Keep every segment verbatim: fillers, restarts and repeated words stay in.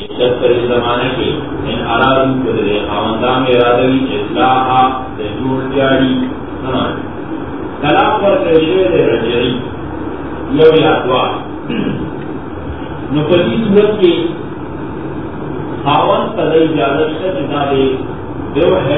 جب پر اس زمانے کے ان ارادوں کو دے خواندان میں ارادوی اصلاحا دے جوڑ جاری سمجھ طلاق پر پیشوے دے رجعی یو یادوا نفسی صورت کے خاون قضائی اجازت سے جنا دے دو ہے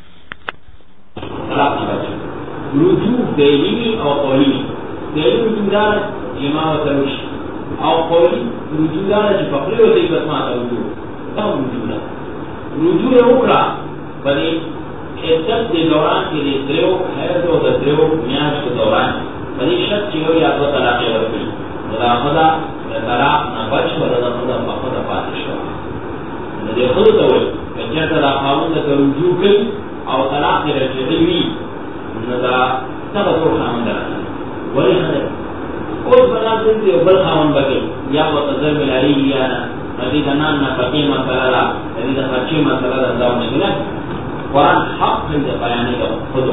طلاق نہ بچے رجوع دہلی اور قولی دہلی رجوع دار جماع و تروش اور قولی رجوع دار جو پکڑے ہوتے ہی بسما تھا رجوع کم رجوع دار رجوع اکڑا بنے عدت کے دوران کے لیے دریو حیض و دریو میاش کے دوران بنی شک چیو یا تو طلاق ورکی مداخلہ طلاق نہ بچ و رضا خدا مخدا پاتش ہوا ندے خود تو ہوئی کہ طلاق خاون کا رجوع کی اور طلاق رجعی ہوئی ندا تب تو خاون درا ولی خدای اس بنا سے بل خاون بگے یا وہ تذر ملائی یا ندی دنان نہ پکی مسئلہ لا ندی دا خرچی مسئلہ دا داو نگلا قرآن حق ہے بیانی کا خود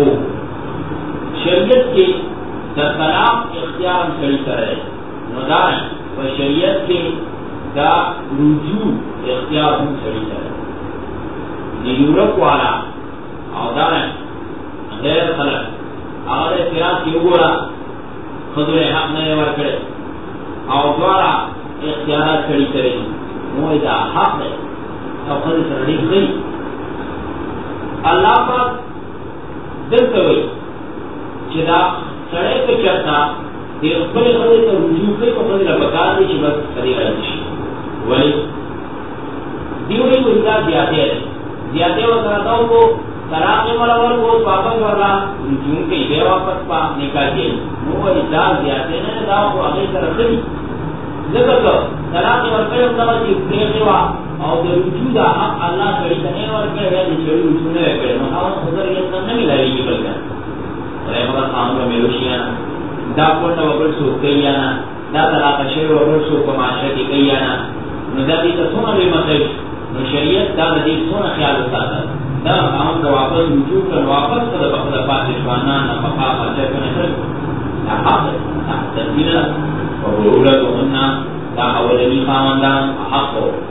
حقوق شریعت کے دا طلاق اختیار کری کرے ندائیں و شریعت کے دا رجوع اختیار کری کرے نیورک والا اور داریں غیر خلق اور اعتراض کی اگوڑا خضر حق نئے ورکڑے اور دوارا اختیارات کری کرے موئی دا حق ہے اور خضر سرڑیک گئی اللہ پر دل کوئی چدا سڑے کے چرتا دیر خلی خضر تو رجوع کئی کو خضر بکار دی چی بس خضر رجشی ولی دیوری کو اندار زیادے ہے زیادے و سرطاؤں کو طلاق ملور کو واپس ورلا رجوع کی بے واپس پا نکاح کے وہ اجازت دیاتے ہیں دا کو اگے طرف سے ذکر کرو طلاق ورکڑے ہوتا ہے کہ سوا اور رجوع دا حق اللہ کڑی کرنے اور کہ ہے جو رجوع نے کرے مہاون خضر یہ سب نہیں لائے گی بلکہ رے مگر قانون میں ملوشیاں دا کوٹا وبر سو کیانا دا طلاق شیر وبر سو کو معاشرے کی کیانا نذاتی تصونا بھی مسئلہ شریعت دا ندی سونا خیال ہوتا تھا دا قانون کا واپس رجوع کر واپس کر بخدا پاکستانہ نفقہ خرچہ کرنے سے حق تدبیر اور اولادهن دا اولنی خاندان حق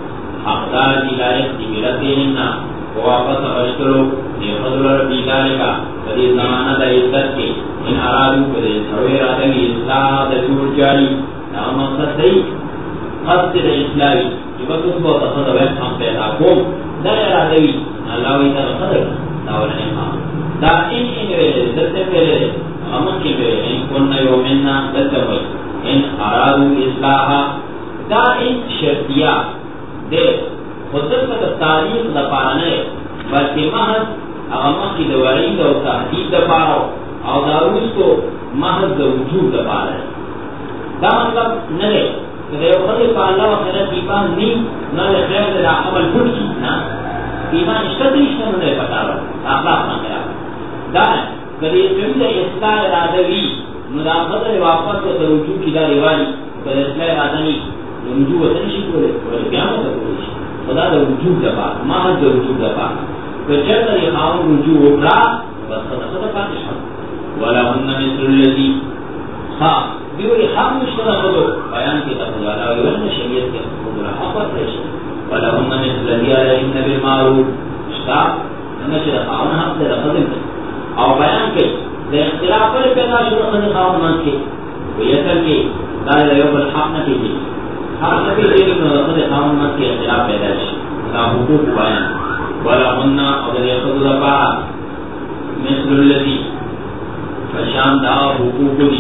حقدار دی لائق دی ملتهن واپس اشترو دی حضر ربی ذالکا فدی زمانہ دا عزت کے ان ارادو کدے سروی رادنی اصلاح دا جور جاری دا مقصد دی قصد دا اصلاحی جبت اس کو تصد ویب ہم پیدا کون دا ارادوی اللہ وی تا صدر دا اولنی خاندان دا ان ان ویلے عزت پہلے امن کی ویلے ان کن یومننا دلتوی ان ارادو اصلاحا دا ان شرطیہ دے خودت کا تاریخ دا پارانے بلکہ محض اغمق کی دوارین دا تحدید دا پارو اور داروز کو محض دا وجود دا پارا دا مطلب نلے کہ دے خود پا اللہ و خیرت ایمان نیم نلے خیر دا عمل پھٹ کی نا ایمان اشتر اشتر نلے پتا رہا اخلاق نہ کیا دا کہ دے جمید اصلاح ارادوی مداخلت واپس و ترجوع کی دا روالی کہ اصلاح ارادنی رجوع وطن شکل ہے اور قیامت کرو خدا دا وجود دفع محض دا وجود دفع تو چرتا یہ خاون رجوع اکرا بس خدا خدا پاتش ہم وَلَهُنَّ مِثْلُ الَّذِي خواہ بیوری خواہ مشترہ خدو بیان کی تفضل اللہ ویورن شریعت کے خدر حق و پریش وَلَهُنَّ مِثْلُ الَّذِي عَلَيْهِنَّ بِالْمَعْرُوفِ شتاب نمشر خواہن حق دے رخدم دے اور بیان کے دے اختلاف پر پیدا شروع خدر خواہن من کے ویتر کے دائر یوب الحق نہ کی ہر نبی لیکن رسول خاون مت کے اختلاف پیدائش کا حقوق بیان وَلَهُنَّ اگر یخذ لَبَعَ مِثْلُ الَّذِي فشان دا حقوق دی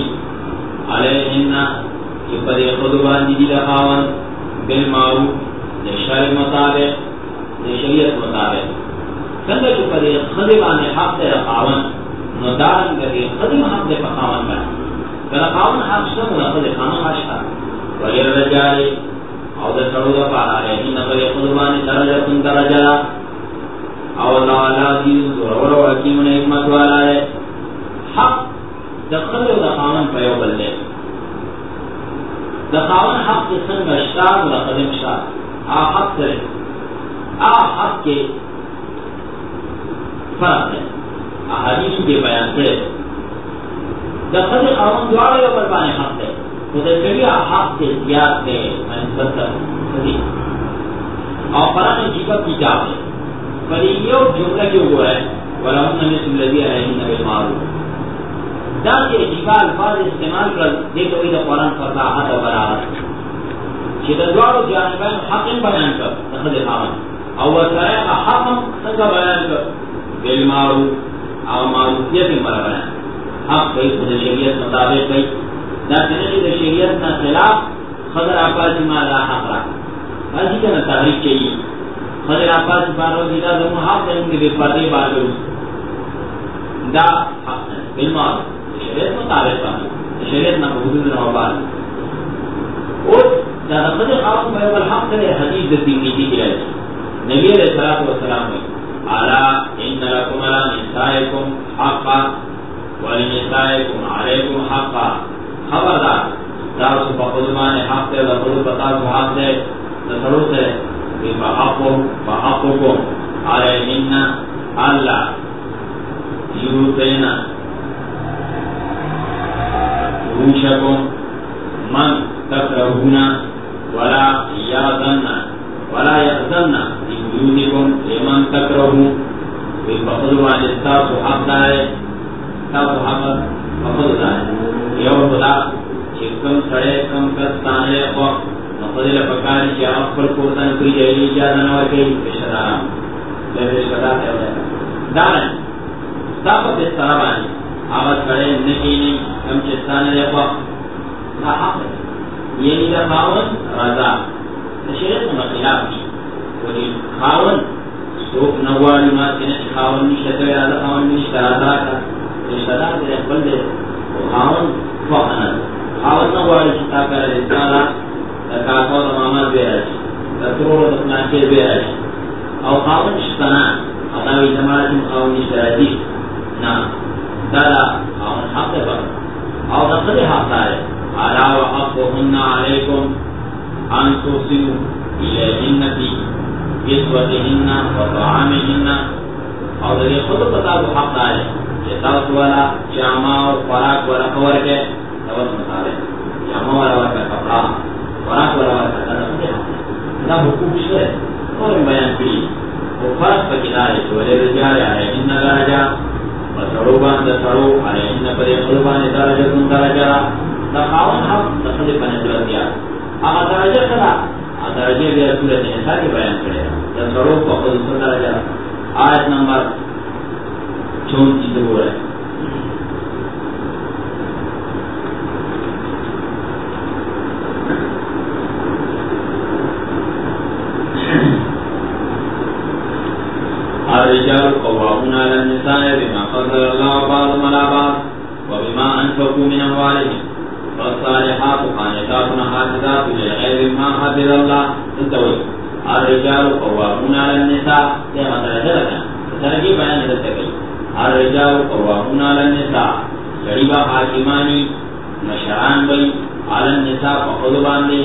علیہن کہ پر یخذ باندی دی لخاون بالمعروف دے شرع مطابق دے شریعت مطابق سندر جو پر یخذ باندی حق دے لخاون ندارن کر یخذ حق دے پخاون باندی کہ لخاون حق شد لخذ خاون حشتا وغیر رجائی او دا سڑو دا پارا ہے ہی نبر خدمانی درجہ کن درجہ او اللہ اللہ عزیز ضرور و حکیم و حکمت والا ہے حق دا خدر دا خامن پیو بلے دا خامن حق کے سنگ اشتار و دا قدم شار آ حق کرے آ حق کے فرق ہے احادیث کے بیان کرے دا خدر خامن دوارے و بربانے حق ہے خدا شریعہ حق سے زیاد ہے منسبت کری اور قرآن عجیبہ کتاب ہے پر یہ جملہ کیوں ہوا ہے وَلَهُنَّ مِثْلُ الَّذِي عَلَيْهِنَّ بِالْمَعْرُوفِ دا کہ عجیبہ الفاظ استعمال کر دیکھو یہ قرآن فصاحت و بلاغت کہ دا دوارو جانبین حقم بیان کر نخد خامن او وسائق حقم سنگا بیان کر بالمعروف او معروفیت مرا بیان حق کئی خود شریعت مطابق کئی دا سنگی دا شریعت نا خلاف خضر آپاسی ما لا حق را ایسی کنا تحریک چاہیے خضر آپاسی بارو دیدہ دمو حق دنوں کے بے پردے بار کرو دا حق بالمعروف شریعت مطابق کنا شریعت نا حدود نوبار اور دا خضر خاص میں والحق کرے حدیث دتی میتی کی رہی نبی علیہ السلام میں اعلی ان لکم علی نسائکم حقا ولنسائکم علیکم حقا خبردار دارس بخدمان حق دے وقلو پتا کو حق دے تصرف ہے کہ بحقم بحقکم علیہن اللہ یوتینا روشکم من تکرہونا ولا یادن ولا یحزن بیوتکم لمن تکرہون بخدمان استاس حق دائے استاس حق بخد دائے یو خدا کم سڑے کم کستانے وقت مقدر پکاری کیا اکبر کوتن کوئی جہلی اجازہ نوہ کئی بشدارام لے بشدار ہے دارن ستاپت اس طرح بانی آباد سڑے نکینی کم چستانے وقت نا حق ہے یہ نیدہ خاون رضا شریعت مخلاف کی ولی خاون سوک نوالی مات کنے خاون نشتہ ویادہ خاون نشتہ رضا کا بشدار دے اقبل دے خاون فقنر خاون نوالی چتا کر رسالہ کاکاو دا مامد بیرش دا ترور دا پلانکر بیرش او خاون شتنا اقاوی زمانتیم خاون نشتہ رضی نا دادا خاون حق دے بر او دا خد حق دارے علا و حقهن علیکم ان تحسنوا الیہن فی کسوتهن و طعامهن او دا خود پتا کو حق دارے چتاوت والا جامع اور خوراک والا خور کے دوست مطابق جامع والا والا کپڑا خوراک والا والا دا حقوق سے اور بیان کی وہ فرق پکیدارے چولے رجال آئے ان درجہ و سروبان دا سرو آئے ان پر خلبان درجہ دن درجہ دا خاون حق دخل پنجلت دیا آقا درجہ کلا درجہ بھی رسولت نساء کی بیان کرے دا سرو کو خلص درجہ آیت نمبر چونتی دور ہے الرجال قوامون على النساء بما فضل الله بعضهم على بعض وبما انفقوا من اموالهم والصالحات قانتات حافظات للغيب بما حفظ الله انتوي الرجال قوامون على النساء كما درجه درجه بیان کرتے گئی الرجال قوامون على النساء غریبا حاکمانی مشران بئی على النساء فخذ باندے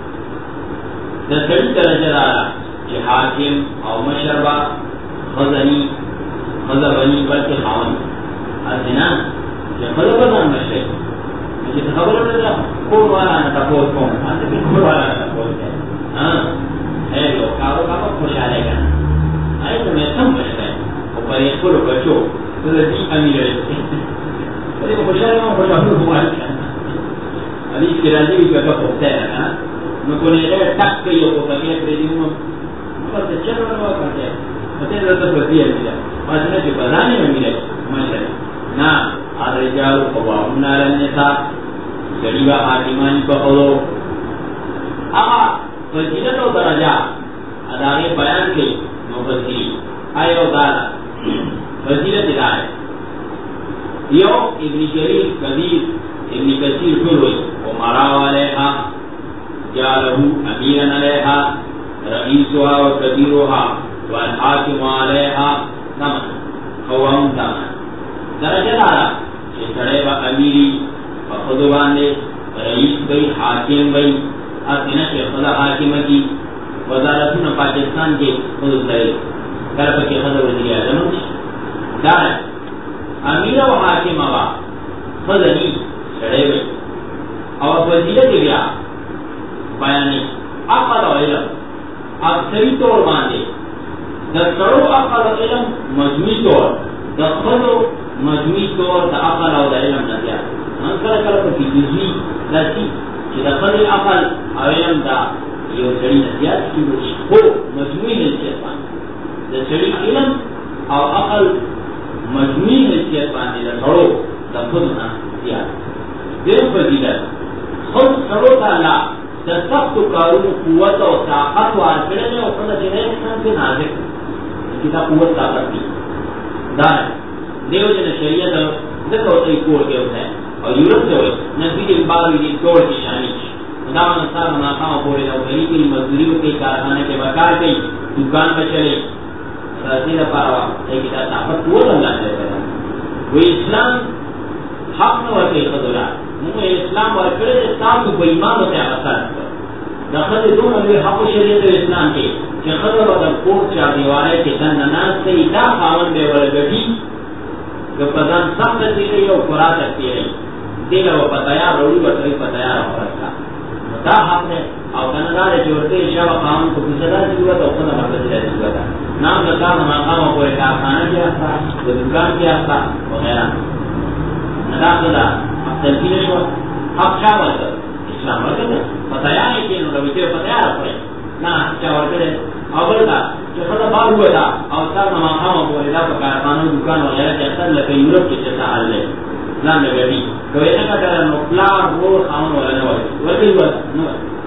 درجه درجه دارا کہ حاکم او مشربا خزنی خزبنی بلکہ خاون ازنا کہ خزبنان مشرق مجھے خبر ہوتا کون والا نہ تپوس کون آتے بھی کون والا نہ تپوس ہے ہاں اے لوگ کارو کارو خوش آلے گا آئے تو میں سم مشرق ہے اور پر ایک کلو بچو تو دی امیر ہے پر ایک خوش آلے گا خوش آلے گا علی اس کی راضی بھی کتا خوبتا ہے میں کونے اگر ٹک کئی ہو پکے پریدی ہوں بس چل رہا کرتے ہیں فتح رضا بردی ہے مجھے فاسنہ جو بزانے میں ملے ماشاء نا الرجال قوامون علی النساء غریبہ حاکمانی بخلو اما فضیلت و درجہ ادارے بیان کی مفسری آئے و دارا فضیلت ادارے یو ابن جریر کبیر ابن کثیر کلوئی ومراو علیہا جالہو امیرن علیہا رئیسوها و کبیروها والحاکم علیہا نمن قوام دامن درجہ دارا کہ سڑے با امیری و خود باندے رئیس بئی حاکم بئی اپنا کہ خدا حاکم کی وزارتون پاکستان کے خود سرے کرپ کے خدا وزیر اعظم دارا امیر و حاکم آبا خدنی سڑے بئی اور وزیرت بیا بیانی اقل و علم اکثری طور باندې د سړو عقل او علم مجموعي طور د خپلو مجموعي طور د عقل او د علم نه زیات من کله کله په کې جزوي داسې چې د خپل عقل او علم دا یو سړي نه زیات کېږي خو مجموعي حیثیت باندې د سړي علم او عقل مجموعي حیثیت باندې د سړو د خپل نه زیات ډېر فضیلت خود سړو ته الله د سختو کارونو قوت او طاقت ورکړی دی او خپله چې دی انسان پرې نازک چې دا قوت طاقت دی دا دیو جن شریعت ځکه ورته یې کور کې وتی او یورپ ته وایي نزدیک امبارو دې کور کې شامل شي دا انسان ماښامه پورې نوکري کوي مزدوري وکړي کارخانه کې به کار کوي دوکان به چلوي دې لپاره دی کې دا طاقت ټول الله دی وایي اسلام حق نه ورکوي ښځو له موږ اسلام ورکړی دی تاسو په ایمان ورته اثر د ښځې دونه لوی حق شریعت اسلام کې چې ښځه به د کور چاردیوالۍ کې دننه ناسته وي دا خاوند به یې ورګټي که په ځان سخته تېروي او خوراکه تېروي دې له به په تیار راوړي به ترې په تیاره خوراک کړه دا حق دی او که نه دا دی چې ورته یې شابه خاوند په کوڅه داسې جوړه او ښځه مرته داسې جوړه نام د کار نه ماښامه پورې کارخانه کې استه د دوکان کې استه وغیره نه دا ښه ده تلقی نشو حق چا ورکړ اسلام ورکړ په تیار کې نو د وچې په تیار کړی نه چا ورکړ او بل دا چې ښځه بار ووته او ستا نه ماښامه پورې دا په کارخانو دوکان وغیره کې اکثر لکه یورپ کې چې څه حال دی ځان به ګټي که یې نه ګټله نو پلار ورور خاوند وله نه ورکړي ورکړي ورته نه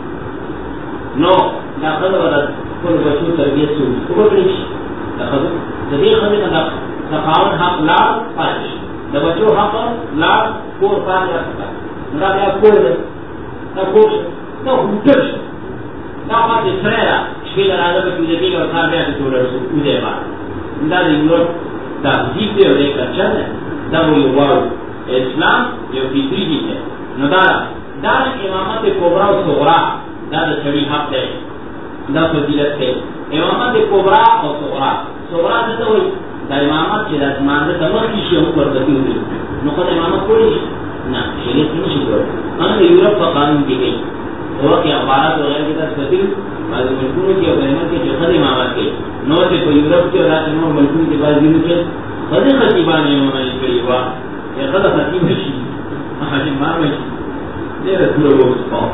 نو دا ښځه به د خپلو بچو تربیت څه وکړي شي د ښځو د دې ښځې نه د خاوند حق لاړ پاتې شي د بچو حق لاړ کور پاتې راځه دا بیا کور دی دا کور دا هوټل شي دا پاتې سری ده شپې له راځه پکې ویده کېږي او سهار بیا پکې ولاړ شو ویده یې باندې دا د Europe تهذیب the O the culture دی دا به یو واړو اسلام یو فطري دین دی نو دا دا امامت کبرا او صغرا دا د سړي حق دی دا فضیلت دی امامت کبرا او صغرا صغرا څه ته وایي دا امامت چې د لمانځه ته مخکې شي او ورپسې وکړي نو خو د امامت کولی شي نه شریعت نه شي کولی هغه د یورپ په قانون کې کوي هغه کې اخبارات وغیره کې تاسو کتلي بعضې ملکونو کې او غیرمت کې چې ښځې امامت کوي نو چې په یورپ کې او داسې نور ملکونو کې بعضې ځینو کې ښځې خطیبانې امامانې کړي وه چې ښځه خطیبه شي امامه شي ډېره توره ووسپاو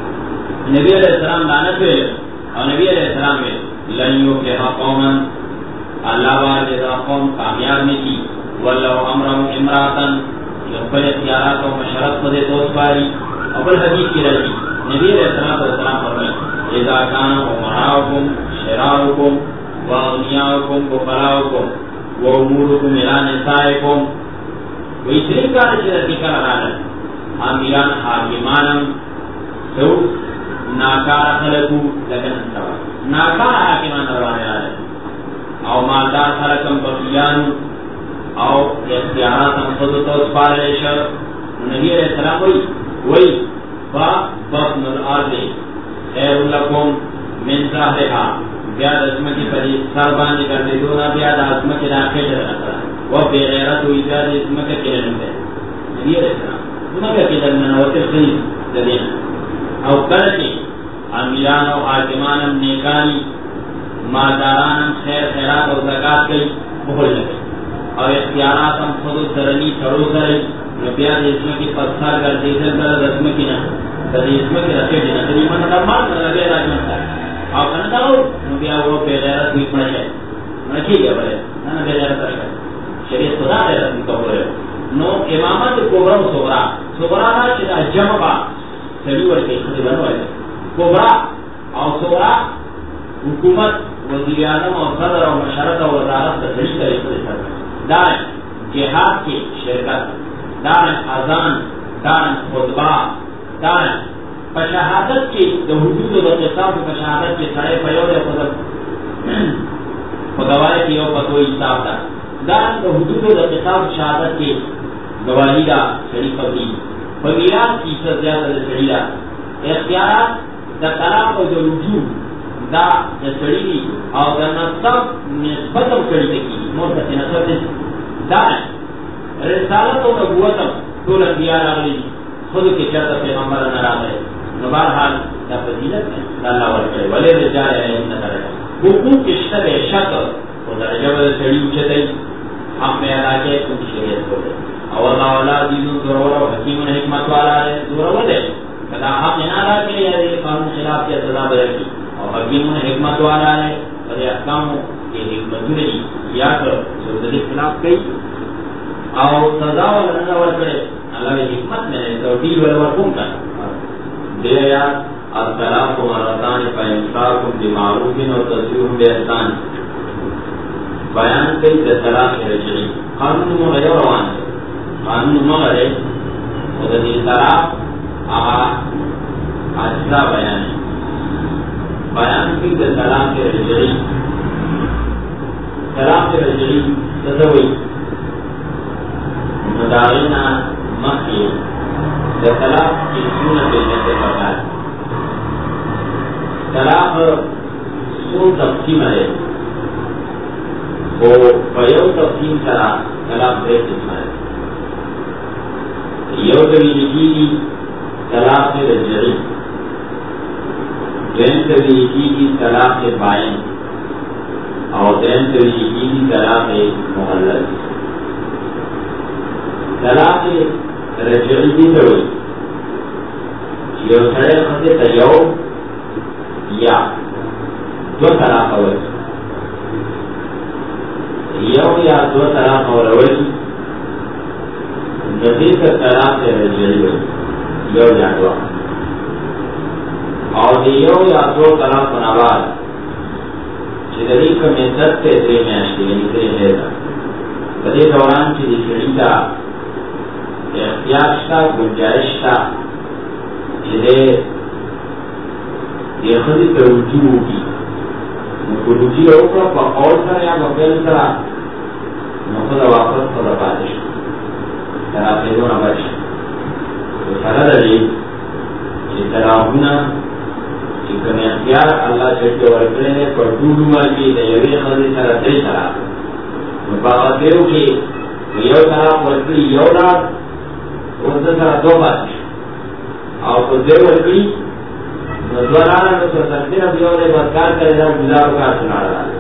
نبي علیه السلام لعنت ویل او نبي علیه السلام ویل لن یفلح قوما اللہ والے دا قوم کامیاب نہیں کی ولو امرهم امراتن جو خپل اختیارات و مشرت خود دوست پاری اول حدیث کی رہی نبی علیہ السلام فرمائے اذا کان امراؤکم شرارکم و اغنیاؤکم بخلاؤکم و امورکم الى نسائکم و اتنی کار چیز ذکر رانا امیران حاکمانم سو ناکار خلقو لکن انتوا ناکار حاکمان روانے رانا او مالدار خلقم بخیان او اختیارات ہم خود تو سپارے شر نبی علیہ السلام وی وی با بطن الارض خیر لکم من ظاہرها بیاد عظمت پری سربانی کرنے دونا بیاد عظمت راکے جر اثرا و بغیرت و ایجاد عظمت کرنے دے نبی علیہ السلام دونا کیا کہ در منوتر خلیف دلینا او کرتی امیران و حاکمانم نیکانی مالدارانم خیر خیرات اور زکات گئی بہت لگے اور اختیارات ہم خود سرنی سڑو سرئی نبیات اسم کی پتھر کر دیسر کر رسم کی نہ کدی اسم کی رکھے دینا کدی من دمان نبی راجمن تھا اور کہنا ہو نبیا وہ بے غیرت ہوئی پڑ جائے رکھی گیا بڑے نہ بے غیرت رکھا شریعت خدا دے رسم کا بولے نو امامت کوبرا صغرا صغرا نہ چنا جمع سڑی ورکے خود بنوائے کوبرا اور صغرا حکومت وزیر اعظم اور صدر اور مشرت اور وزارت کا صحیح طریقے سے دائیں جہاد کی شرکت دائیں اذان دائیں خطبہ دائیں پشہادت کی جو حدود و قصاب پشہادت کے سڑے پیور یا گواہی کی اور پتوئی صاحب دا دائیں جو حدود و قصاب شہادت کی گواہی دا شریف فقیر فقیرات کی سر زیادہ شریعہ اختیارات دا طلاق و جو رجوع دا د سړي او د نسب نسبت هم سړي ته کېږي نور ته نسب دی دا رسالت او نبوت هم ټول انبیا راغلي دي خود کې چېرته پیغمبر نه راغلی نو بهرحال دا فضیلت دی دا الله ورکړی ولې رجال علیهن درجات حقوق کشتا بے شک و درجہ بل سڑی اچھتے حق میں ادا کے ان کی شریعت کو دے اور اللہ والا عزیزون ضرور و حکیم و حکمت والا ہے ضرور دے کدا حق نہ ادا کے یا دے قانون خلاف کے سزا بدل کی اور حکیم و حکمت والا ہے اور احکام کے حکمت نہیں یا کر سوزلی خلاف کئی اور سزا و لنزا ورکڑے اللہ کی حکمت میں توفیق ورکم کر دے یا الطلاق مرتان فإمساك بمعروف و تسريح بإحسان بیان کئی طلاق رجعی قانون مغیر روان ہے قانون مغیر مدد طلاق آغا اجزا بیان ہے بیان کئی طلاق رجعی طلاق رجعی تدوی مدارین مخی طلاق کی سنت جنت پتار طلاق سو تقسیم ہے وہ پیو تقسیم کرا طلاق دے قسم ہے یو کبھی لکھی گی طلاق رجعی دین کبھی لکھی گی طلاق بائن اور دین کبھی لکھی گی طلاق محلل طلاق رجعی کی ضروری یو سڑے خطے تیو یا دو طلاق اول یو یا دو طلاق اول جدید طلاق رجعی یو یا دو اور یو یا دو طلاق نواز جدید کا مدت سے دے میں اشتی یعنی دے میرا بدے دوران کی دکھڑی کا احتیاج کا گنجائش کا جدے یہ خودی پر رجوع ہوگی رجوع ہوگا پا قول سر یا مقبل سر نخود واپس خود پاتش ترا پیدون بچ تو سر دلی چی تراؤنا چی کم اختیار اللہ چکے ورکلنے پر دول عمر کی دیوی خودی سر دری سرا مباقت دیو کی یو طرح ورکلی یو رات اس سر دو پاتش اور کو دیو ورکلی دورانا میں تو سکتے اب یو نے بدکار کرے دا گزارو کار سنا رہا ہے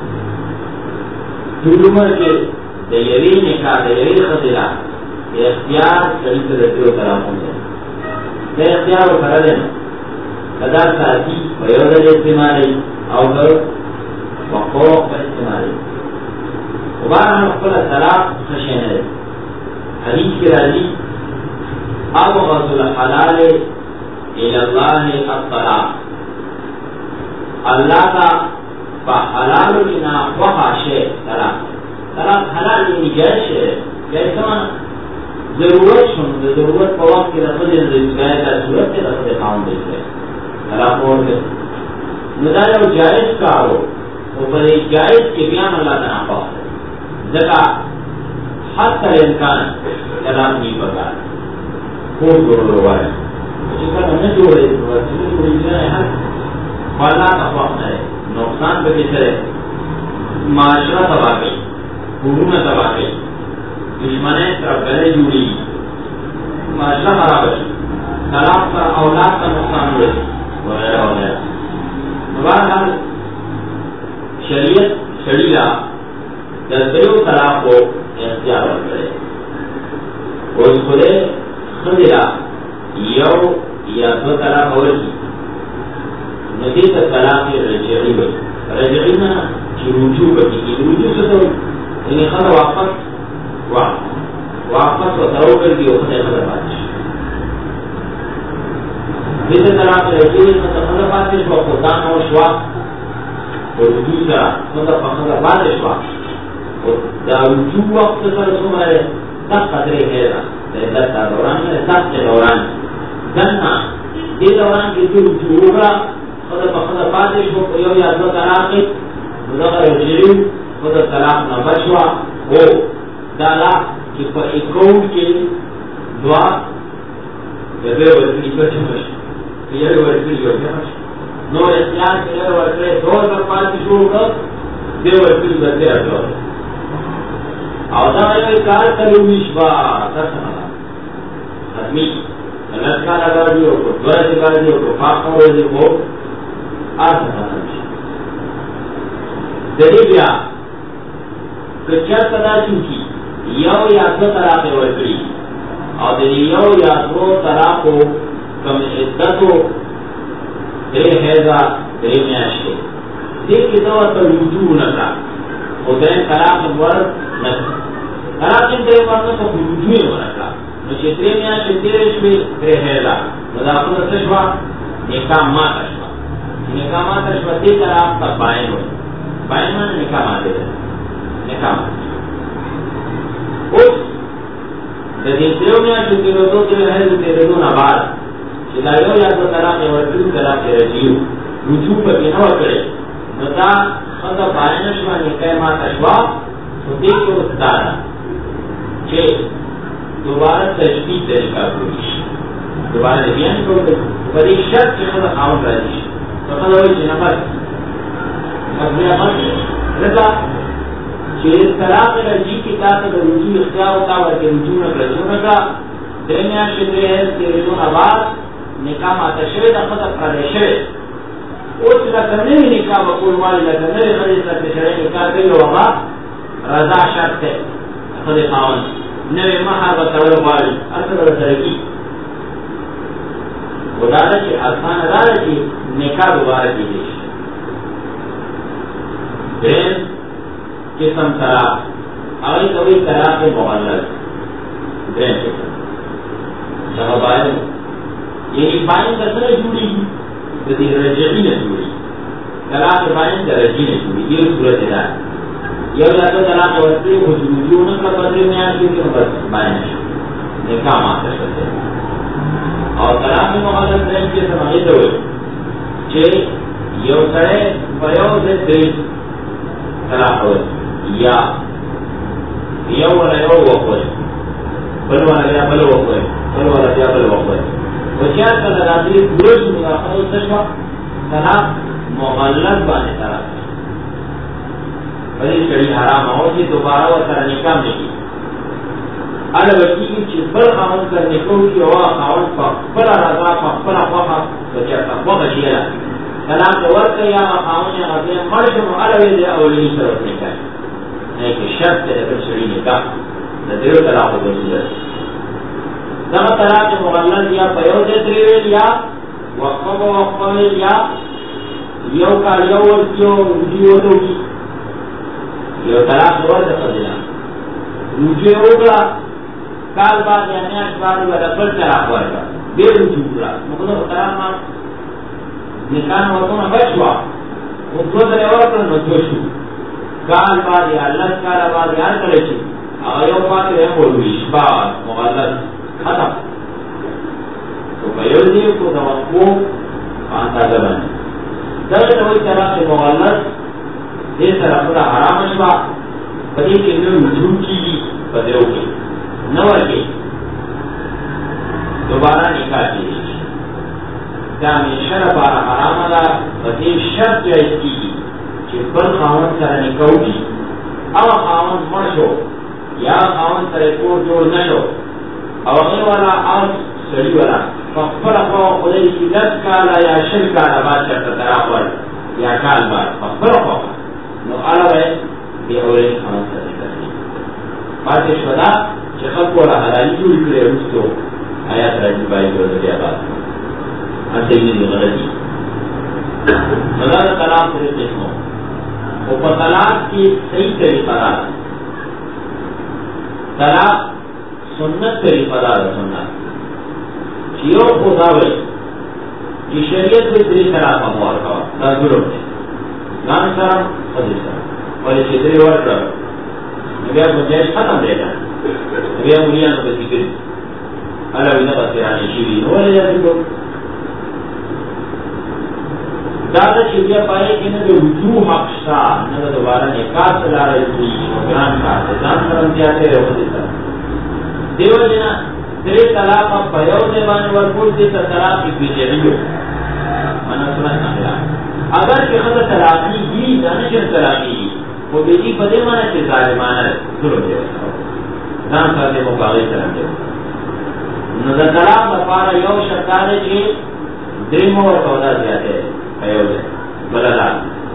طول عمر کے دیوی نکاح دیوی خطرہ یہ اختیار شریف رسیو طرح ہوں دے اختیار و کرا دینا قدر ساتھی ویودل استعمالی او کرو وقوق پر استعمالی وبارا مقبل طلاق خشین ہے حدیث کے راجی اب غسل حلال الى اللہ الطلاق اللہ کا فحلال لنا وقع شیء طلاق طلاق حلال یعنی جائز ہے جیسا ضرورت شن ضرورت پر وقت کی رفض گئے تا صورت کے رفض خاؤں دیکھ گئے طلاق اور گئے ندایا وہ جائز کا ہو وہ پر ایک جائز کے بیان اللہ کا نافع ہے ذکا حد کا امکان طلاق نہیں پکا خوب ضرور ہوا ہے جکر ہمیں جوڑے فلا کا وقت ہے نقصان پہ کسے معاشرہ تباہ گئی قرون تباہ گئی دشمنیں طرف گلے جوڑی معاشرہ خراب ہے طلاق کا اولاد کا نقصان ہوئے وغیرہ وغیرہ بہرحال شریعت شریعہ دسیو طلاق کو اختیار کرے اور خودے خدرہ یو یا دو طلاق اول کی ندیت طلاق رجعی ہوئی رجعی نا چی رجوع بکی کی رجوع سے تو انہیں خدا واپس واپس و ترو کر دی خدا خدا پاتش دیت طلاق رجعی خدا خدا پاتش و خدان و شواق و رجوع سرا خدا خدا پاتش واقع و دا رجوع وقت سر سمرے تک قدرے خیرہ دست دوران ہے سات کے دوران دننا یہ دوران کی جو ہوگا خدا بخدا پاتش ہو یو یا دو طلاق مدغر رجعی خدا طلاق نہ بچوا ہو دالا کہ پر اکون کے دعا جبے ورکی بچمش یہ ورکی جو بچمش نو اسلام کے ورکے دو در پاتش ہوگا دے ورکی بچے اٹھو اور دا یہ کار کرو مشبا تسنا آدمی لڑکا لگا دیو کو دوڑے لگا دیو کو پاک ہو دیو کو آج بنا دلی بیا کچر پدا چونکی یو یا دو طلاق ورکڑی اور دلی یو یا دو طلاقو کم عدتو دے حیضہ دے میاشتے دیکھ کی دور پر رجوع نکا خودین طلاق ورد نکا طلاق ان دے ورد نکا رجوع نکا نوچے دے میاشتے دیرش بے دے حیضہ مدافع سشوا نکاح مات اشوا نکاح مات اشوا دے طلاق کا بائن ہوئی بائن میں نکاح ماتے دے نکاح مات اس دے دیو میاشتے دیو دو دیو حیض دیو دو نباد چلائیو یا تو طلاق ورکیو طلاق رجیو رجوع پر بینو کرے نتا خدا بائن اشوا نکاح مات اشوا تو دیکھو دارا چھے دوبارہ تجدید طریقہ کوئی دوبارہ بیان کو پر ایک شرط کی خدا خاون راجیش تو خدا ہوئی چی نمبر خبری احمد رضا چیز طلاق رجی کی طاقت رجوع اختیار ہوتا ورکے رجوع نکا رجوع نکا درمیان شدری ہے تیرزون آباد نکاح ماتا شوید خدا پردے شوید او چیزا کرنے بھی نکاح بقول مالی لکرنے بھی خدی سکتے شرعی نکاح کئی وغا رضا شرط ہے خدا خاون نوی محر بطور مالی ارسل رسرکی خدادا چی آسان دارا چی نکاح دوبارہ کی دیش دین قسم طلاق آئی کوئی طلاق مغلل دین قسم جہاں بائن یعنی بائن کا سر جوڑی گی رجعی نہ جوڑی طلاق بائن کا رجعی نہ جوڑی یہ صورت دار یہ جاتا طلاق ورسی حجوجون کا بدلے میں آتی ہے بس بائن نکاح ماتا کرتے ہیں اور طلاق مغلل دین کے سمجھے ہوئے چھے یو سڑے پیو سے دریس طلاق ہوئے یا یو والا یو وقوئے بل والا یا بل وقوئے بل والا یا بل وقوئے وچیار کا لگاتی گروش مداخل سشوا طلاق مغلل بانے طلاق بلی شڑی حرام ہو جی دوبارہ وہ طرح نکام نہیں علا وکی کی چیز بل خامن کرنے کو کی ہوا خامن پخبرا رضا پخبرا خوخا وچیار کا خوخا شیئر طلاق ورک یا خامن یا غزی مرشم علوی دے اولی سرط نکائی نہیں کہ شرط ہے پر شڑی نکاح ندیو طلاق بسیار دغه طلاق مغلل یا پیو دے دریویل یا وقف و وقفویل یا یو کار یو ورکیو رجیو دو کی یو طلاق ورد خزینا رجیو اگلا کال بعد یا نیاش بارو یا دفل طلاق ورکا بے رجیو اگلا مقدر طلاق ما نکان وقتونا بچوا مقدر دے ورکن نجوشو کال بعد یا اللہ کال بعد یا کلچو آیو پاک رہے مولوی شباز مغلل ختم تو بیوزی کو توقع آنتا گبن در دوئی طرح سے مغلط دے طرح خدا حرام شبا بدی کے اندر مجھوم کی گی بدیو کی نور کے دوبارہ نکاح کی گی دامی شرع بارا حرام دا بدی شرط جائز کی گی کہ بل خاون سر نکو گی او خاون مرشو یا خاون سر کور جوڑ نشو او غیر والا آس سڑی والا فقبر اخوا خدای کی دس کالا یا شل کالا بات کرتا طلاق ورد یا کال بات فقبر اخوا نو علاوه بی اولین خانت سرده کرنی بات شدا چه خلق والا حلالی جوڑی کرے رستو آیات راجی بائی جوڑا دیا بات انتے انہی غلطی مدار طلاق سے قسموں وہ پا طلاق کی صحیح طریقہ دارا طلاق سنت طریقہ دارا سنت چیو خدا وی کی شریعت سے دری طلاق اموار کوا دا ضرور ہے گان سرم خدی سرم ولی چی دری ورد رو نبیہ گنجائش ختم دے گا نبیہ ملیان کو ذکر علاوی نبا سرانی شیوی نوالی جاتی کو دادا چیزیا پائے کہ نبی وجوہ حق شا نبی دوبارہ نکاح سلارا جی گران کارتے دان سرم جاتے رہے خدی سرم دیو جنا تیرے طلاق پیو سے بانی ورکول دیتا طلاق کی بیجریو منا سنا سنا اگر کہ خدا طلاقی ہی دانشن طلاقی ہی وہ بیجی پدے مانا چیز ظالمانا ہے ضرور دے دان سر دے مقابل کرم دے نظر طلاق دفارا یو شرطانے چی دریمو اور قوضا زیادے پیو سے بلالان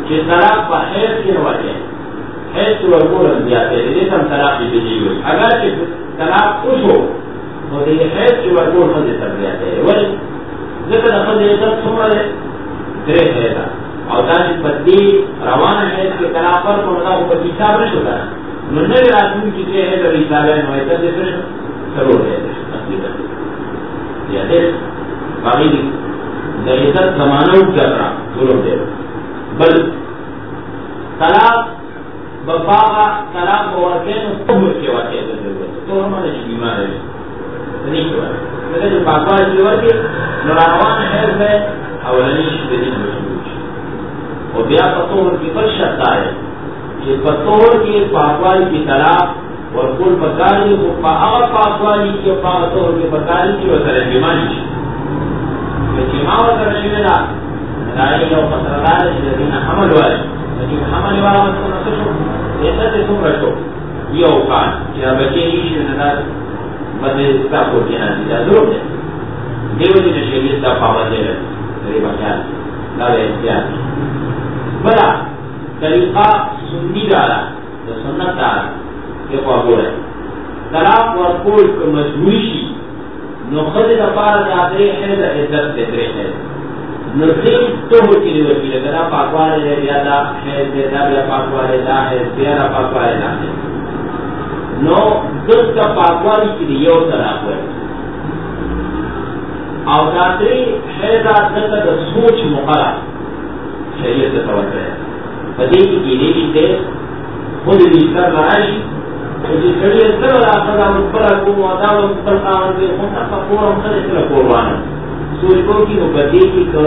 کہ طلاق کا حیض کی وجہ حیض کی ورکول اندیاتے ہیں جیسے ہم طلاق کی بجی ہوئی اگر کہ طلاق خوش ہو تو یہ حیض کی ورکول خود سر دیاتے ہیں ولی ذکر خود عزت سمر ہے درے حیضا اور داشت بدی روان حیض کے طلاق پر کو مطا کو کتاب رش ہوتا ہے منہ راتمی کسی حیض اور عیسابہ نویتا دیتے ہیں ضرور ہے اصلی کرتے یہ حیض باقی عزت زمانہ کیا کرا ظلم دے بل طلاق بفاقہ طلاق ورکین قبر کے واقعے کا ضرورت تو ہمارے بیمار ہے نہیں کے واقعے لیکن جو پاکوار کی ورکے نراوان حیض ہے اولانیش بدین مشروع اور بیا پتوہر کی پر شرطہ ہے کہ پتوہر کی پاکواری کی طلاق اور کل پکاری کو پاہر پاکواری کی اور پاہر کی پکاری کی وطر بیمانی چاہیے جماع وطر شدہ دائی لو خطرات الذين حملوا عليه لیکن حمل والا مطلب نسو ایسا سے تم رکھو یہ اوقات کہ بچے ہی شدہ بدے کا کو جنا دیا ضرور ہے دیو جی نے شریعت کا پابند ہے میرے بچہ دار احتیاط بڑا طریقہ سنی دارا جو سنت دارا یہ قابل ہے طلاق ورکول کو مجبوری نخذ دفار جادرے حید عزت دیدرے ہے نرخیم تو ہوتی نہیں ہوتی لیکن آپ پاکوارے ہے بیادا حید دیدا بیا پاکوارے دا ہے بیارا پاکوارے دا ہے نو دس کا پاکواری کی لیے اور طلاق ہوئے اور جادرے حید آدھتا دا سوچ مقرہ شریعت سے توجہ ہے بدے کی گیلیشی دے خود بیشتر لائشی جی شریعت سے اور آخذہ مقبرہ کو مودا و مقبر قاون دے خونتا فقور ہم خد اسلام قربانا سوچ کو کی مبدی کی کر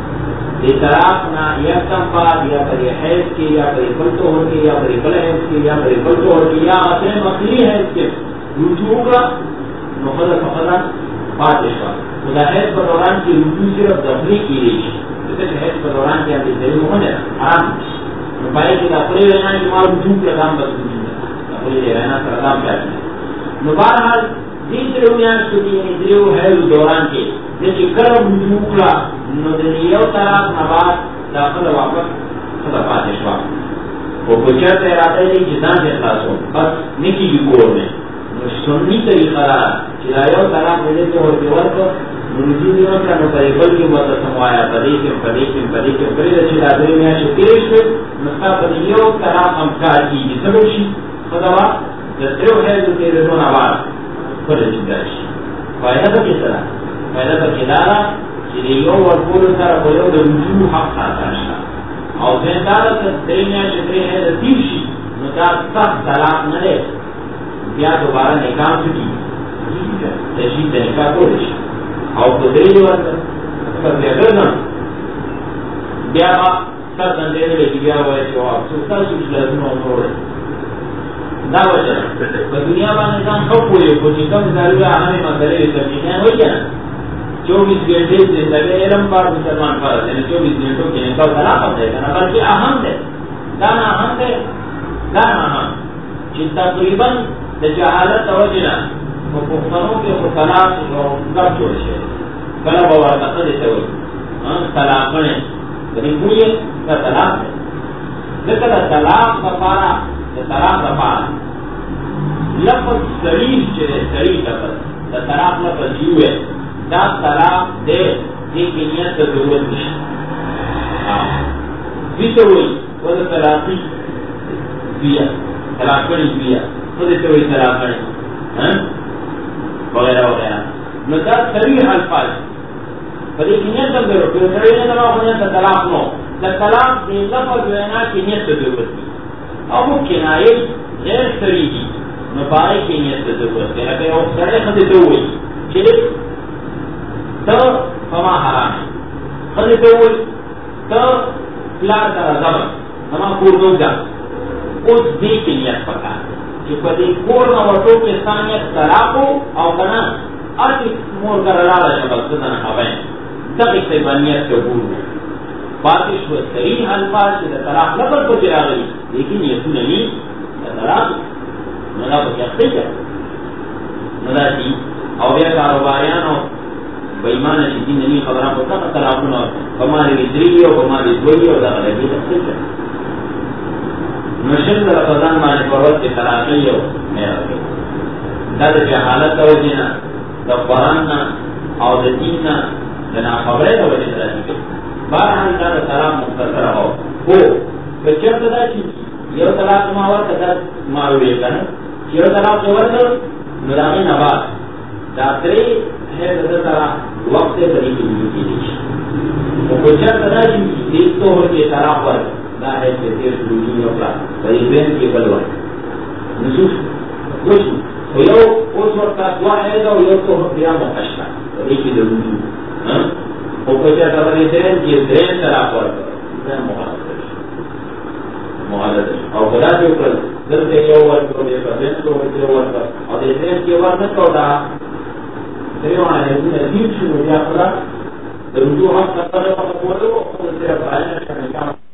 اطراف نہ یا کم بعد یا بری حیث کی یا بری بلتو ہو کی یا بری بل حیث کی یا بری بلتو ہو کی یا اصل مقلی حیث کے رجوع کا نخذہ فقضہ باتشا خدا حیث پر دوران کی رجوع صرف دفلی کی لیش جیسے کہ حیث پر دوران کی اپنی دلیل ہونے حرام نبائی کی دفلی رہنا کی مار رجوع کے ادام بس رجوع یہ رہنا سردام چاہتے ہیں نبارحال دیسرے انیان سکتی ہیں ادریو ہے دوران کے جیسے کرم رجوع ندنیو طرف نبات داخل واپس خدا پاتشوا وہ بچر تیراتے ہیں جتان سے احساس ہو بس نکی کی کور میں سننی طریقہ رہا چلائیو طرف ملتے اور دیور کو رجوع دیوں کا نقریبل کی مدد سموایا پدیکم پدیکم پدیکم پدیکم چلا دری میں شکریش پہ نسخہ پدیو طرف امکار کی جسلوشی خداوا دستریو ہے جو تیرے دون آواز پر جدرش فائدہ تو کس طرح فائدہ تو کدارا چلیو ورکول سارا کوئیو در رجوع حق ساتا شا اور زیندارا تدرینیا شکری ہے دتیوشی نتا سخت طلاق نلے بیا دوبارہ نکام سکی تشید نکاح کولش اور تدرین ورکل پر بیاگر بیا با سخت اندینے لے بیا ہوئے جواب سکتا سوچ لازم انہوں دا وجہ دنیا میں نظام سب پورے کو کم ضروری آنے مسئلے ترجیحیں ہوئی ہے چوبیس گھنٹے زندگی علم پر مسلمان فرض ہے چوبیس گھنٹوں کے نکاح طلاق ہے نا بلکہ اہم ہے دانا اہم ہے دانا اہم جن تقریباً جہالت توجہ وہ پختنوں کے طلاق کب چھوڑ سے کلا بوار کا دیتے ہوئے طلاق بنے لیکن پوری کا طلاق ہے لیکن طلاق کا پارا طلاق دفعہ لفظ سریف چلے سریف لفظ دا طلاق لفظ یو ہے دا طلاق دے دی کنیت دا ضرورت نشا بیسے ہوئی وہ دا طلاقی بیا طلاق کنی بیا خود سے ہوئی طلاق کنی وغیرہ وغیرہ نو دا سریح الفاظ بلی کنیت دا ضرورت پھر سریح دا کنیت دا طلاق نو دا طلاق دے لفظ وینا کنیت دا ضرورت اب وہ کنائے غیر سریحی مبارک کی نیت سے ضرورت ہے اگر وہ سرے خدے دو ہوئی چلے تو فما حرام ہے خدے دو ہوئی تو پلار کا رضا ہما کور دو جا اس دی کی نیت پکا کہ پدی کور نوٹو کے ثانیت طلاقو او کنا ارکی مور کا رلالا شبک سدن حوین تک سے بنیت قبول ہے باتش و صحیح الفاظ سے طلاق لفظ کو چلا گئی لیکن یہ سننی طلاق ملا بکیختی ہے ملا جی اور یہ کاروباریان ہو بېمانه چې دین نه خبره کوته طلاقونه کمال ویدری او کمال دوی او دا غلطي تفصیل ده نشل رمضان باندې پروت کې طلاقي او نه دا د جهالت او دینه د قرآن نه او د دین نه د نا خبره د وجه راځي بهر دا طلاق مختصر او هو په چېرته دا چې یو طلاق ما ورته ما ویل کنه چې یو طلاق ورته نو دا نه بعد دا درې ہے د طلاق وخت په دې کې کېږي او په چېرته دا چې دې ته ورته طلاق ورته دا ہے چې دې دنیا په دې بین کې بلوي نشوف وش یو اوس ورته واحد او یو څو بیا مخشنه دې کې د وجود ها او په چېرته باندې دې دې طلاق ورته دا مخالفت مغالطه او خدا دې پر دلته یو ورته دې په دې څو ورته ورته او دې دې کې ورته کودا دیوانه دې دې چې نو بیا خلا د وجود حق سره په کوو او دې راځي چې